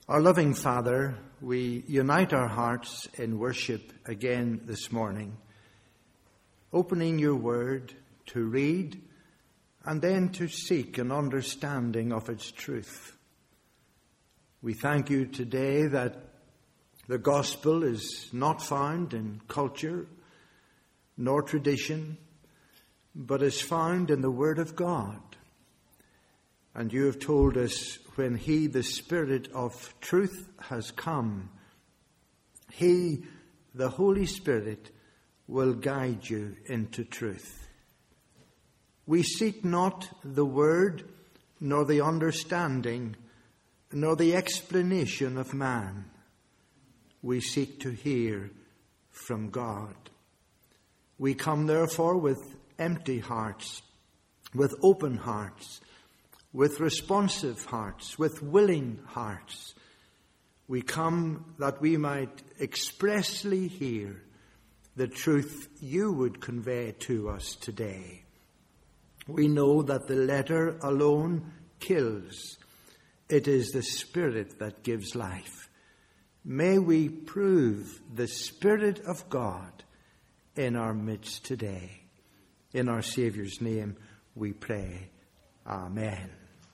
Our loving Father, we unite our hearts in worship again this morning, opening your word to read and then to seek an understanding of its truth. We thank you today that the gospel is not found in culture nor tradition, but is found in the Word of God. And you have told us when He, the Spirit of truth, has come, He, the Holy Spirit, will guide you into truth. We seek not the word, nor the understanding, nor the explanation of man. We seek to hear from God. We come therefore with empty hearts, with open hearts, with responsive hearts, with willing hearts. We come that we might expressly hear the truth you would convey to us today. We know that the letter alone kills. It is the Spirit that gives life. May we prove the Spirit of God in our midst today. In our Saviour's name we pray. Amen.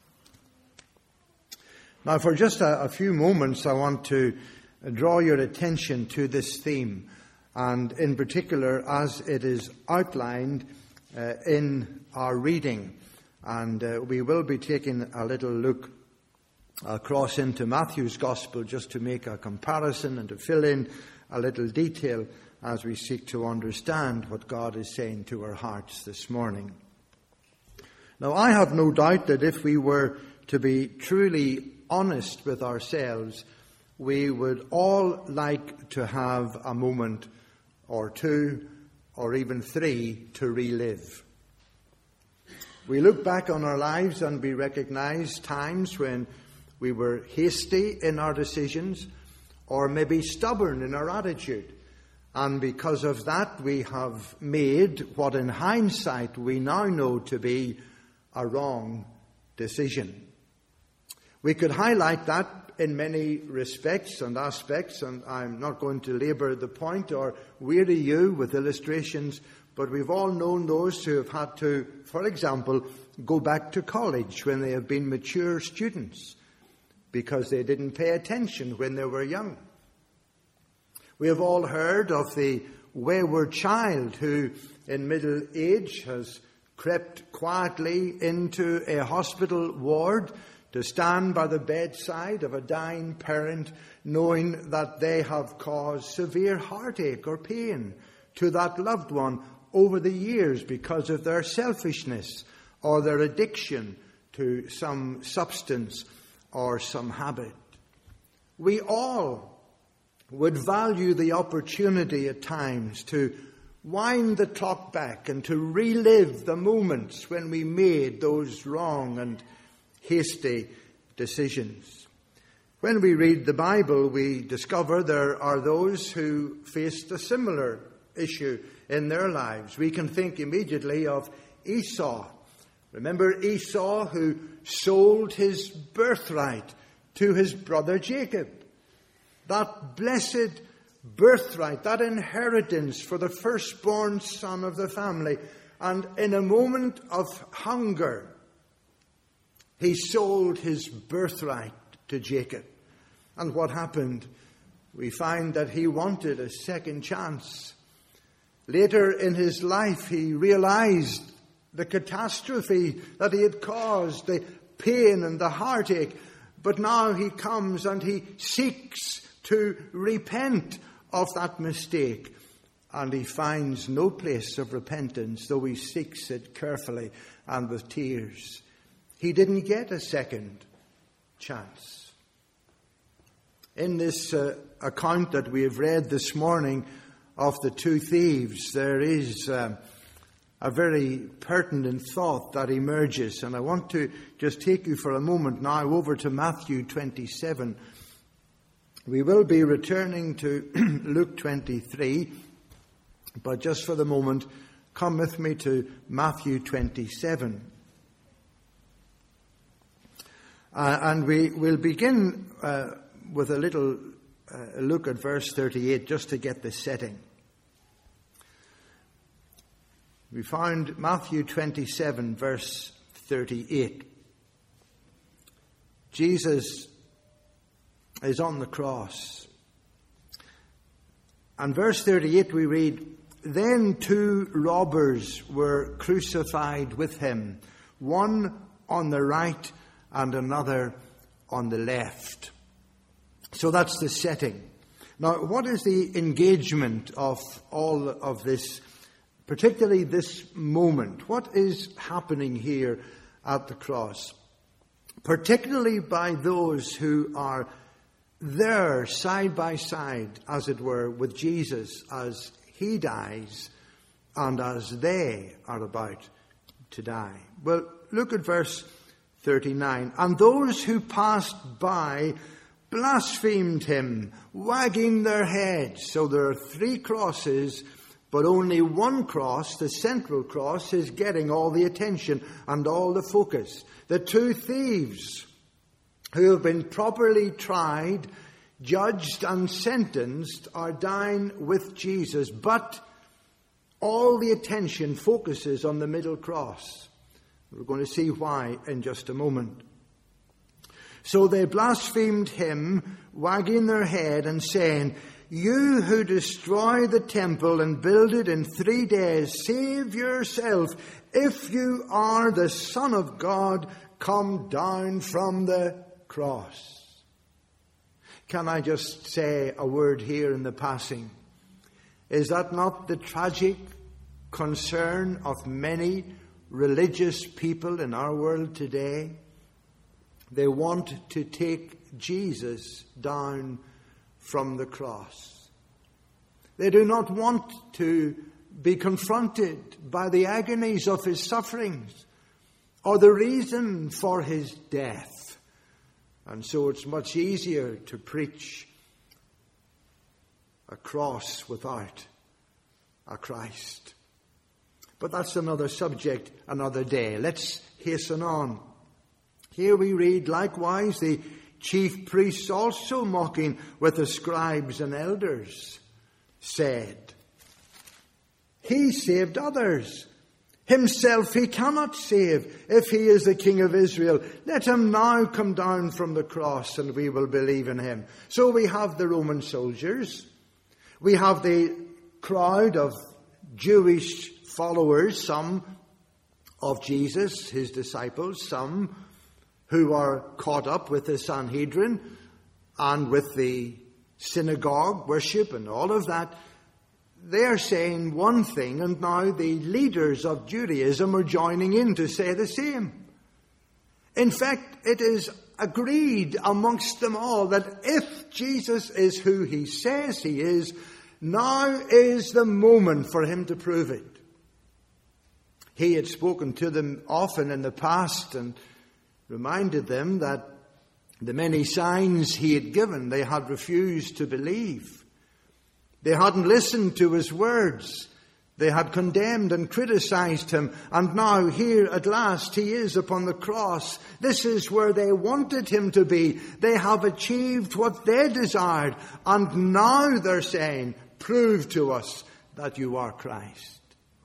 Now, for just a few moments, I want to draw your attention to this theme, and in particular as it is outlined in our reading. And we will be taking a little look across into Matthew's Gospel just to make a comparison and to fill in a little detail as we seek to understand what God is saying to our hearts this morning. Now, I have no doubt that if we were to be truly honest with ourselves, we would all like to have a moment or two or even three to relive. We look back on our lives and we recognize times when we were hasty in our decisions or maybe stubborn in our attitude. And because of that, we have made what in hindsight we now know to be a wrong decision. We could highlight that in many respects and aspects, and I'm not going to labour the point or weary you with illustrations, but we've all known those who have had to, for example, go back to college when they have been mature students because they didn't pay attention when they were young. We have all heard of the wayward child who, in middle age, has crept quietly into a hospital ward to stand by the bedside of a dying parent, knowing that they have caused severe heartache or pain to that loved one over the years because of their selfishness or their addiction to some substance or some habit. We all would value the opportunity at times to wind the clock back and to relive the moments when we made those wrong and hasty decisions. When we read the Bible, we discover there are those who faced a similar issue in their lives. We can think immediately of Esau. Remember Esau, who sold his birthright to his brother Jacob. That blessed birthright, that inheritance for the firstborn son of the family. And in a moment of hunger, he sold his birthright to Jacob. And what happened? We find that he wanted a second chance. Later in his life, he realized the catastrophe that he had caused, the pain and the heartache. But now he comes and he seeks to repent of that mistake. And he finds no place of repentance, though he seeks it carefully and with tears. He didn't get a second chance. In this account that we have read this morning of the two thieves, there is a very pertinent thought that emerges. And I want to just take you for a moment now over to Matthew 27. We will be returning to Luke 23, but just for the moment, come with me to Matthew 27. And we will begin with a little look at verse 38 just to get the setting. We found Matthew 27, verse 38. Jesus is on the cross. And verse 38 we read, "Then 2 robbers were crucified with him, one on the right and another on the left." So that's the setting. Now, what is the engagement of all of this, particularly this moment? What is happening here at the cross? Particularly by those who are there side by side, as it were, with Jesus as he dies and as they are about to die. Well, look at verse 39. "And those who passed by blasphemed him, wagging their heads." So there are 3 crosses, but only one cross, the central cross, is getting all the attention and all the focus. The 2 thieves who have been properly tried, judged and sentenced are dying with Jesus, but all the attention focuses on the middle cross. We're going to see why in just a moment. "So they blasphemed him, wagging their head and saying, 'You who destroy the temple and build it in 3 days, save yourself. If you are the Son of God, come down from the cross.'" Can I just say a word here in the passing? Is that not the tragic concern of many religious people in our world today? They want to take Jesus down from the cross. They do not want to be confronted by the agonies of his sufferings or the reason for his death. And so it's much easier to preach a cross without a Christ. But that's another subject, another day. Let's hasten on. Here we read, "Likewise the chief priests also mocking with the scribes and elders said, 'He saved others. Himself he cannot save. If he is the King of Israel, let him now come down from the cross and we will believe in him.'" So we have the Roman soldiers. We have the crowd of Jewish followers, some of Jesus, his disciples, some who are caught up with the Sanhedrin and with the synagogue worship and all of that. They're saying one thing, and now the leaders of Judaism are joining in to say the same. In fact, it is agreed amongst them all that if Jesus is who he says he is, now is the moment for him to prove it. He had spoken to them often in the past and reminded them that the many signs he had given, they had refused to believe. They hadn't listened to his words. They had condemned and criticized him. And now here at last he is upon the cross. This is where they wanted him to be. They have achieved what they desired. And now they're saying, "Prove to us that you are Christ."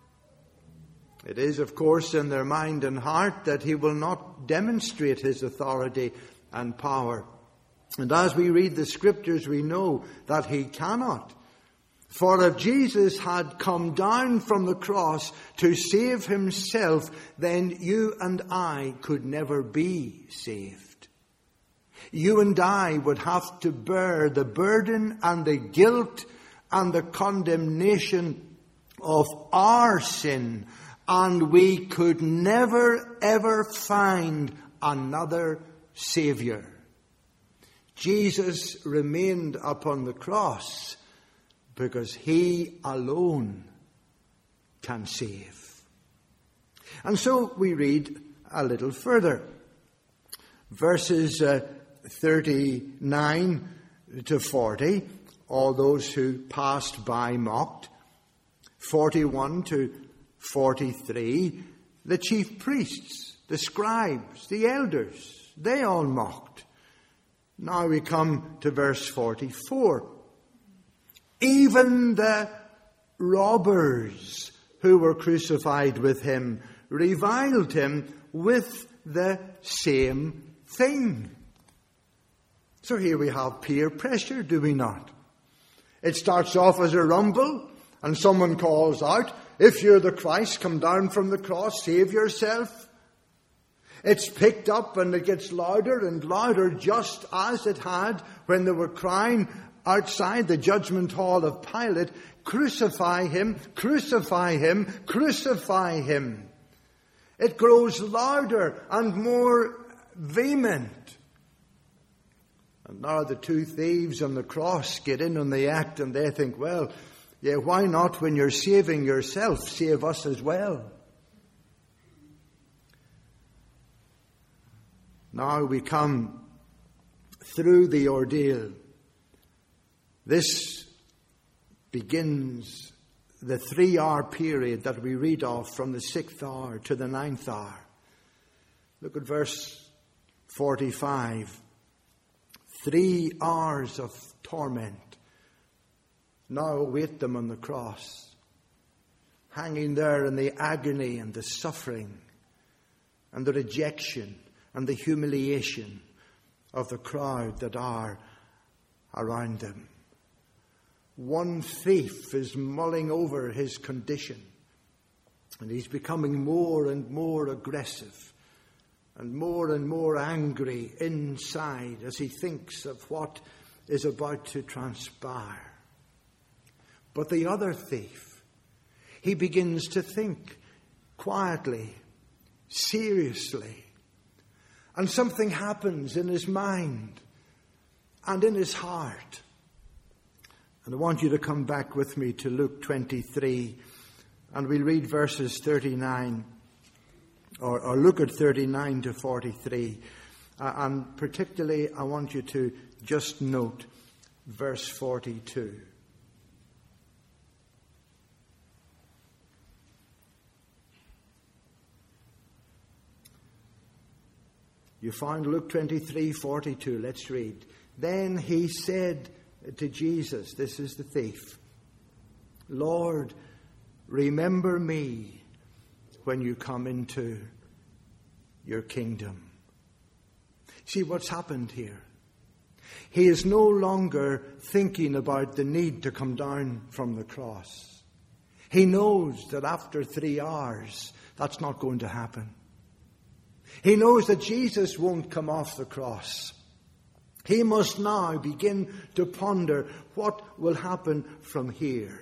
It is, of course, in their mind and heart that he will not demonstrate his authority and power. And as we read the scriptures, we know that he cannot. For if Jesus had come down from the cross to save himself, then you and I could never be saved. You and I would have to bear the burden and the guilt and the condemnation of our sin, and we could never ever find another Savior. Jesus remained upon the cross because he alone can save. And so we read a little further. Verses 39 to 40, all those who passed by mocked. 41 to 43, the chief priests, the scribes, the elders, they all mocked. Now we come to verse 44. Even the robbers who were crucified with him reviled him with the same thing. So here we have peer pressure, do we not? It starts off as a rumble, and someone calls out, "If you're the Christ, come down from the cross, save yourself." It's picked up and it gets louder and louder, just as it had when they were crying outside the judgment hall of Pilate, "Crucify him, crucify him, crucify him." It grows louder and more vehement. And now the two thieves on the cross get in on the act, and they think, well, yeah, why not, when you're saving yourself, save us as well? Now we come through the ordeal. This begins the 3-hour period that we read of from the 6th hour to the 9th hour. Look at verse 45. 3 hours of torment now await them on the cross, hanging there in the agony and the suffering and the rejection and the humiliation of the crowd that are around them. One thief is mulling over his condition, and he's becoming more and more aggressive and more angry inside as he thinks of what is about to transpire. But the other thief, he begins to think quietly, seriously, and something happens in his mind and in his heart. And I want you to come back with me to Luke 23, and we'll read verses 39, or look at 39 to 43. And particularly, I want you to just note verse 42. You find Luke 23:42. Let's read. Then he said to Jesus, this is the thief, "Lord, remember me when you come into your kingdom." See what's happened here. He is no longer thinking about the need to come down from the cross. He knows that after 3 hours, that's not going to happen. He knows that Jesus won't come off the cross. He must now begin to ponder what will happen from here.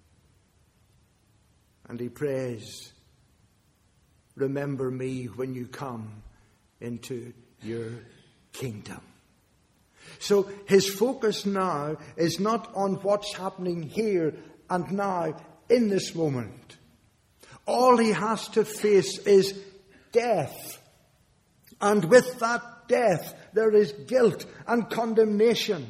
And he prays, "Remember me when you come into your kingdom." So his focus now is not on what's happening here and now in this moment. All he has to face is death. And with that death, there is guilt and condemnation.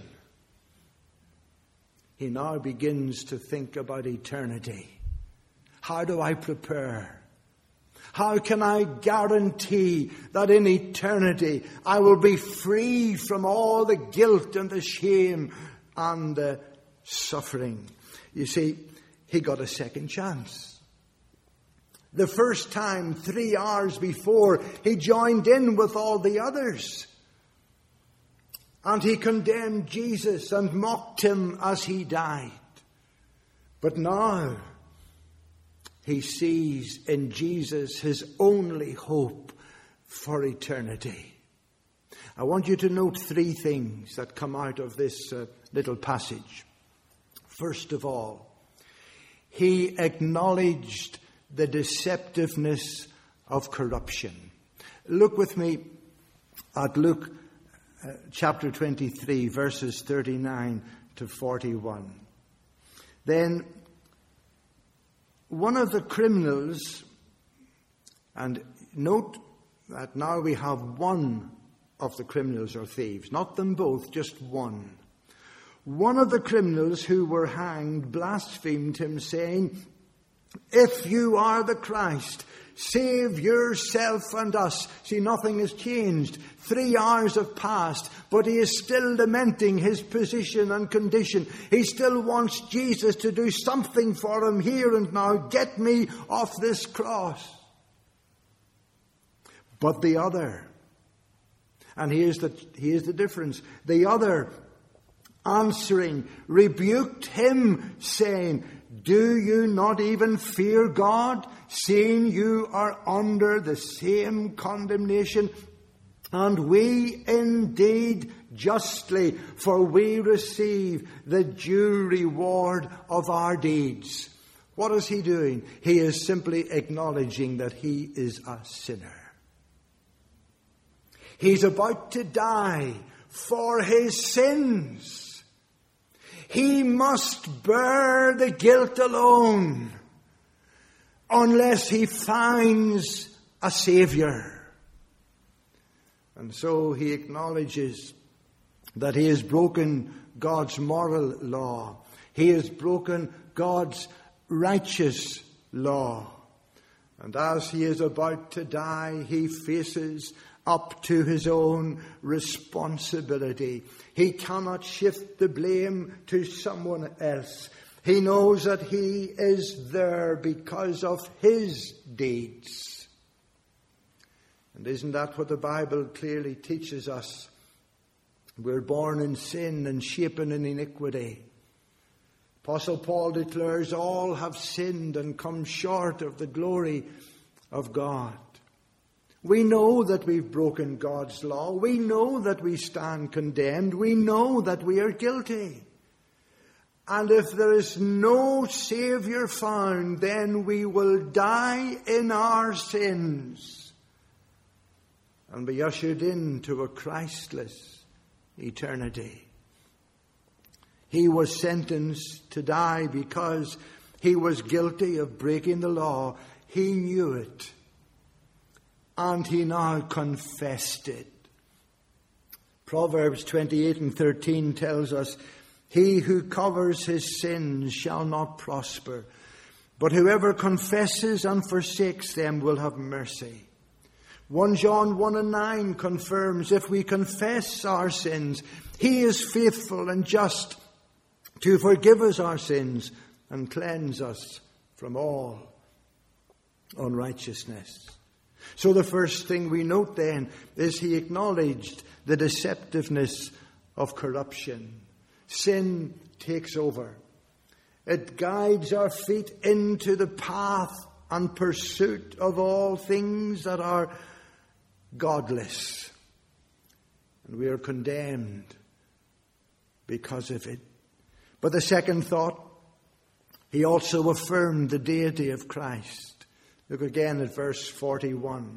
He now begins to think about eternity. How do I prepare? How can I guarantee that in eternity I will be free from all the guilt and the shame and the suffering? You see, he got a second chance. The first time, 3 hours before, he joined in with all the others. And he condemned Jesus and mocked him as he died. But now, he sees in Jesus his only hope for eternity. I want you to note 3 things that come out of this little passage. First of all, he acknowledged the deceptiveness of corruption. Look with me at Luke chapter 23, verses 39 to 41. Then one of the criminals, and note that now we have one of the criminals or thieves, not them both, just one. One of the criminals who were hanged blasphemed him, saying, "If you are the Christ, Save yourself and us. See, nothing has changed. 3 hours have passed, but he is still lamenting his position and condition. He still wants Jesus to do something for him here and now. Get me off this cross. But the other, and here's the difference, the other answering rebuked him, saying, do you not even fear God, seeing you are under the same condemnation? And we indeed justly, for we receive the due reward of our deeds. What is he doing? He is simply acknowledging that he is a sinner. He's about to die for his sins. He must bear the guilt alone unless he finds a Savior. And so he acknowledges that he has broken God's moral law. He has broken God's righteous law. And as he is about to die, he faces up to his own responsibility. He cannot shift the blame to someone else. He knows that he is there because of his deeds. And isn't that what the Bible clearly teaches us? We're born in sin and shapen in iniquity. Apostle Paul declares all have sinned and come short of the glory of God. We know that we've broken God's law. We know that we stand condemned. We know that we are guilty. And if there is no Savior found, then we will die in our sins and be ushered into a Christless eternity. He was sentenced to die because he was guilty of breaking the law. He knew it. And he now confessed it. Proverbs 28:13 tells us, he who covers his sins shall not prosper, but whoever confesses and forsakes them will have mercy. 1 John 1:9 confirms, if we confess our sins, he is faithful and just to forgive us our sins and cleanse us from all unrighteousness. So the first thing we note then is he acknowledged the deceptiveness of corruption. Sin takes over. It guides our feet into the path and pursuit of all things that are godless. And we are condemned because of it. But the second thought, he also affirmed the deity of Christ. Look again at verse 41.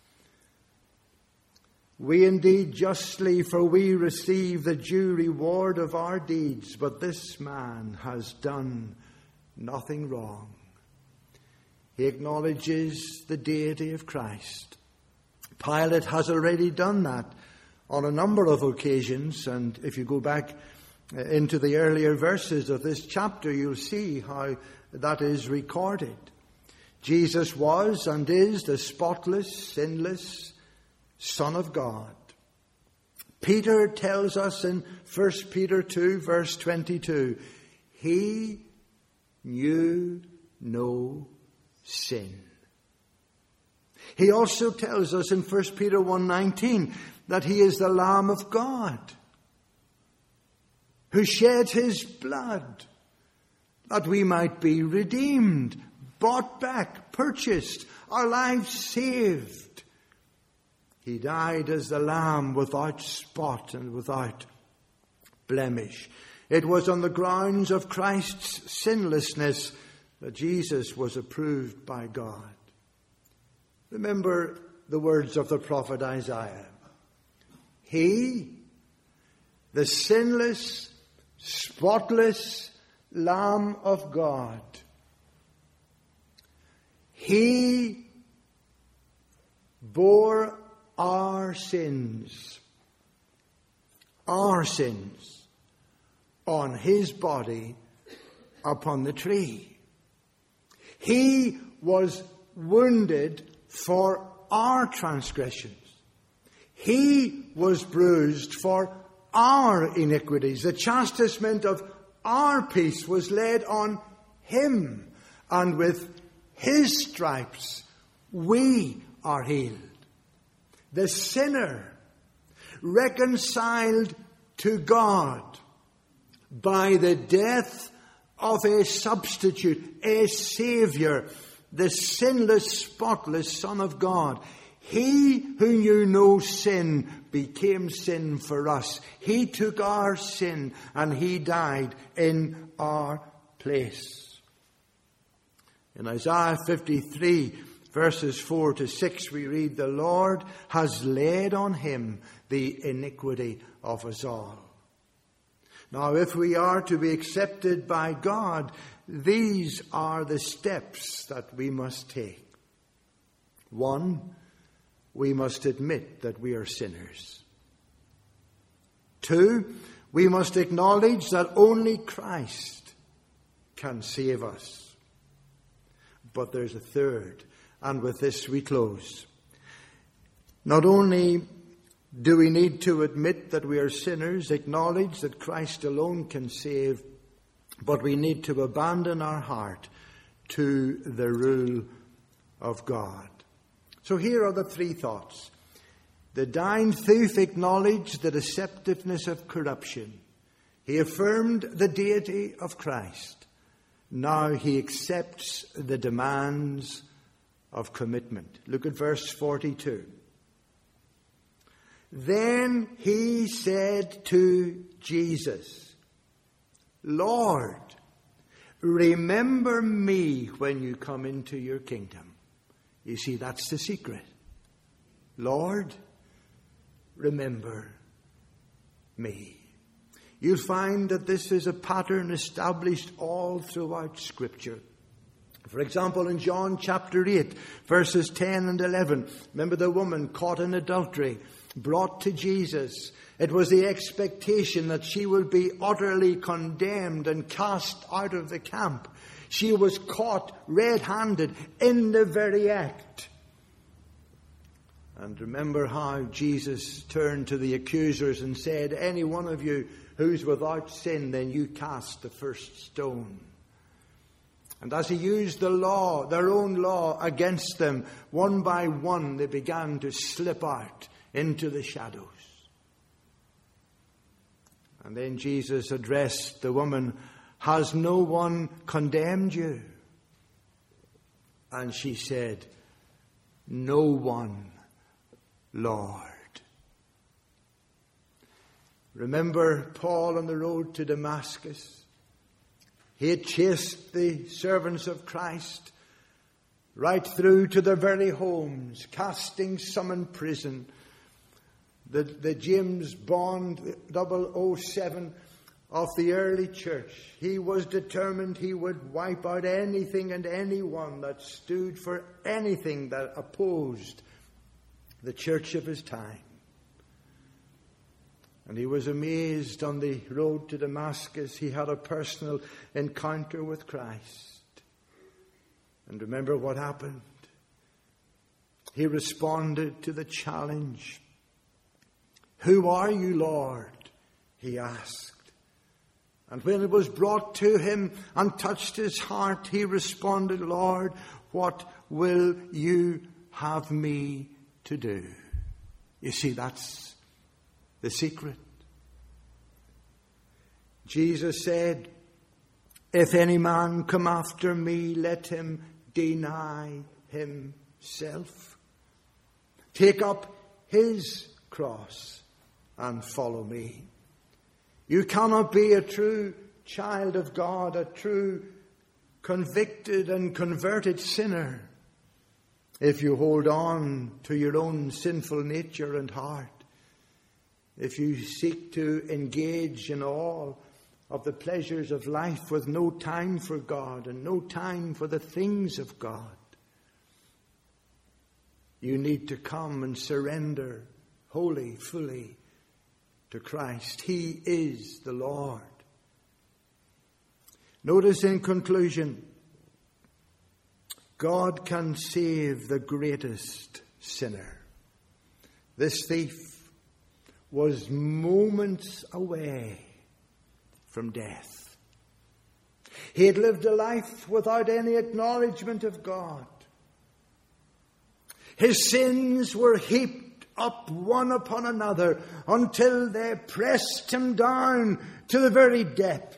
We indeed justly, for we receive the due reward of our deeds, but this man has done nothing wrong. He acknowledges the deity of Christ. Pilate has already done that on a number of occasions, and if you go back into the earlier verses of this chapter, you'll see how that is recorded. Jesus was and is the spotless, sinless Son of God. Peter tells us in 1 Peter 2, verse 22, he knew no sin. He also tells us in 1 Peter 1:19 that he is the Lamb of God who shed his blood that we might be redeemed, bought back, purchased, our lives saved. He died as the lamb without spot and without blemish. It was on the grounds of Christ's sinlessness that Jesus was approved by God. Remember the words of the prophet Isaiah. He, the sinless, spotless Lamb of God, he bore our sins on his body upon the tree. He was wounded for our transgressions. He was bruised for our iniquities. The chastisement of our peace was laid on him, and with his stripes we are healed. The sinner, reconciled to God by the death of a substitute, a Savior, the sinless, spotless Son of God. He who knew no sin became sin for us. He took our sin and he died in our place. In Isaiah 53, verses 4 to 6, we read, "The Lord has laid on him the iniquity of us all." Now, if we are to be accepted by God, these are the steps that we must take. 1, we must admit that we are sinners. 2, we must acknowledge that only Christ can save us. But there's a third, and with this we close. Not only do we need to admit that we are sinners, acknowledge that Christ alone can save, but we need to abandon our heart to the rule of God. So here are the 3 thoughts. The dying thief acknowledged the deceptiveness of corruption. He affirmed the deity of Christ. Now he accepts the demands of commitment. Look at verse 42. Then he said to Jesus, "Lord, remember me when you come into your kingdom." You see, that's the secret. Lord, remember me. You'll find that this is a pattern established all throughout Scripture. For example, in John chapter 8, verses 10 and 11, remember the woman caught in adultery, brought to Jesus. It was the expectation that she would be utterly condemned and cast out of the camp. She was caught red-handed in the very act. And remember how Jesus turned to the accusers and said, "Any one of you who's without sin, then you cast the first stone." And as he used the law, their own law, against them, one by one they began to slip out into the shadows. And then Jesus addressed the woman, "Has no one condemned you?" And she said, "No one, Lord." Remember Paul on the road to Damascus? He had chased the servants of Christ right through to their very homes, casting some in prison. The James Bond 007 of the early church. He was determined he would wipe out anything and anyone that stood for anything that opposed the church of his time. And he was amazed on the road to Damascus. He had a personal encounter with Christ. And remember what happened? He responded to the challenge. "Who are you, Lord?" he asked. And when it was brought to him and touched his heart, he responded, "Lord, what will you have me to do?" You see, that's the secret. Jesus said, "If any man come after me, let him deny himself. Take up his cross and follow me." You cannot be a true child of God, a true convicted and converted sinner, if you hold on to your own sinful nature and heart. If you seek to engage in all of the pleasures of life with no time for God and no time for the things of God. You need to come and surrender wholly, fully to Christ. He is the Lord. Notice in conclusion, God can save the greatest sinner. This thief was moments away from death. He had lived a life without any acknowledgement of God. His sins were heaped up one upon another until they pressed him down to the very depth.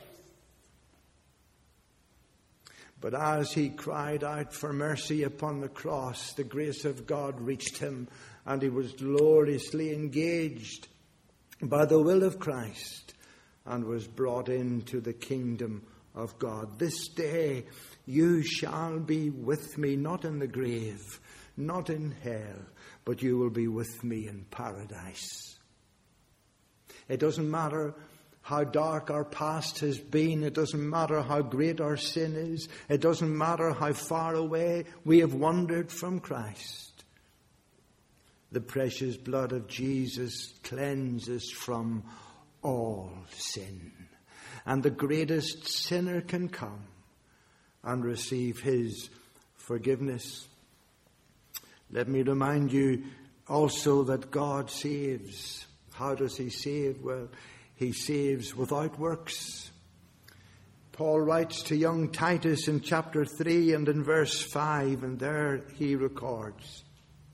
But as he cried out for mercy upon the cross, the grace of God reached him, and he was gloriously engaged by the will of Christ and was brought into the kingdom of God. This day you shall be with me, not in the grave, not in hell, but you will be with me in paradise. It doesn't matter how dark our past has been. It doesn't matter how great our sin is. It doesn't matter how far away we have wandered from Christ. The precious blood of Jesus cleanses from all sin. And the greatest sinner can come and receive his forgiveness. Let me remind you also that God saves. How does he save? Well, he saves without works. Paul writes to young Titus in chapter 3 and in verse 5, and there he records,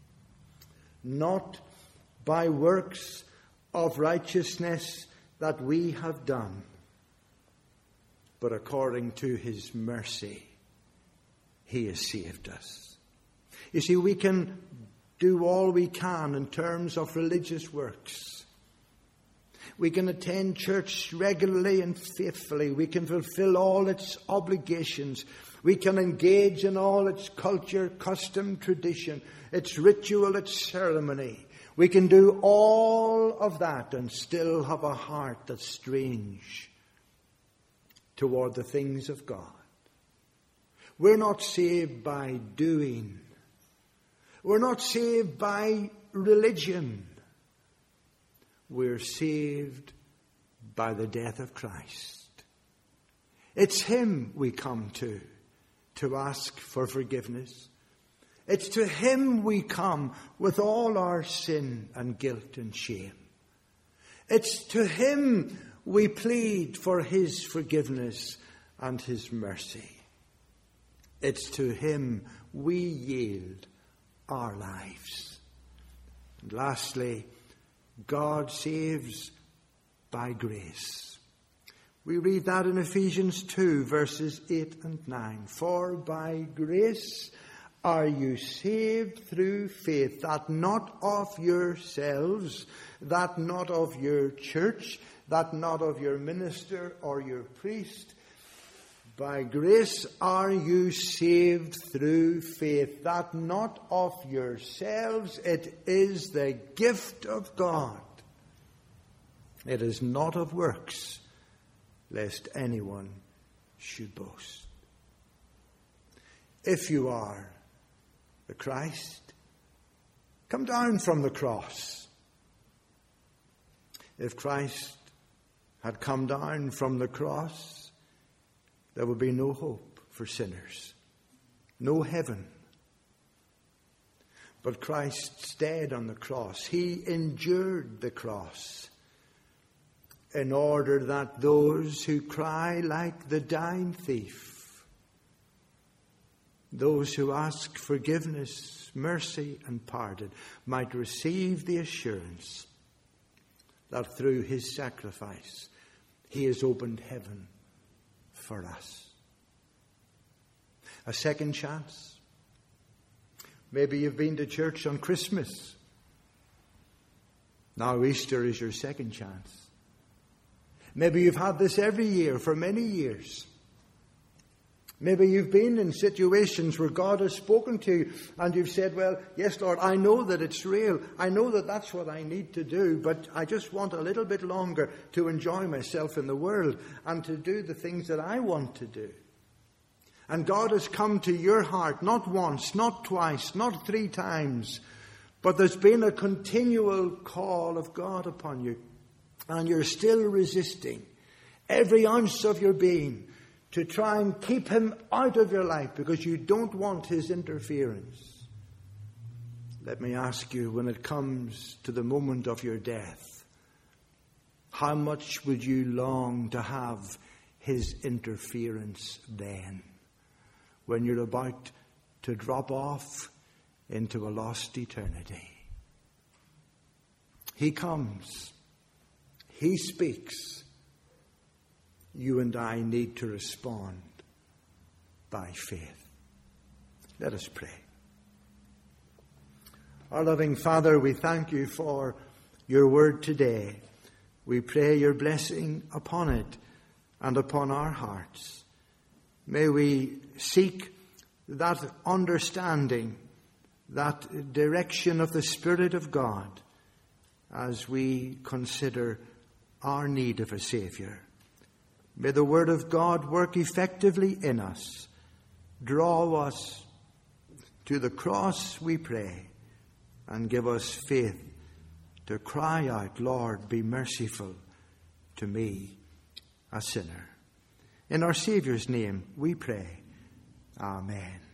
not by works of righteousness that we have done, but according to his mercy, he has saved us. You see, we can do all we can in terms of religious works. We can attend church regularly and faithfully. We can fulfill all its obligations. We can engage in all its culture, custom, tradition, its ritual, its ceremony. We can do all of that and still have a heart that's strange toward the things of God. We're not saved by doing. We're not saved by religion. We're saved by the death of Christ. It's him we come to ask for forgiveness. It's to him we come with all our sin and guilt and shame. It's to him we plead for his forgiveness and his mercy. It's to him we yield our lives. And lastly, God saves by grace. We read that in Ephesians 2, verses 8 and 9. For by grace are you saved through faith, that not of yourselves, that not of your church, that not of your minister or your priest. By grace are you saved through faith, that not of yourselves, it is the gift of God. It is not of works, lest anyone should boast. If you are the Christ, come down from the cross. If Christ had come down from the cross, there would be no hope for sinners, no heaven. But Christ stayed on the cross. He endured the cross in order that those who cry like the dying thief, those who ask forgiveness, mercy, and pardon, might receive the assurance that through his sacrifice he has opened heaven for us. A second chance. Maybe you've been to church on Christmas. Now Easter is your second chance. Maybe you've had this every year for many years. Maybe you've been in situations where God has spoken to you and you've said, well, yes, Lord, I know that it's real. I know that that's what I need to do, but I just want a little bit longer to enjoy myself in the world and to do the things that I want to do. And God has come to your heart, not once, not twice, not 3 times, but there's been a continual call of God upon you, and you're still resisting every ounce of your being to try and keep him out of your life because you don't want his interference. Let me ask you, when it comes to the moment of your death, how much would you long to have his interference then, when you're about to drop off into a lost eternity? He comes. He speaks. You and I need to respond by faith. Let us pray. Our loving Father, we thank you for your word today. We pray your blessing upon it and upon our hearts. May we seek that understanding, that direction of the Spirit of God as we consider our need of a Saviour. May the Word of God work effectively in us. Draw us to the cross, we pray, and give us faith to cry out, Lord, be merciful to me, a sinner. In our Saviour's name we pray. Amen.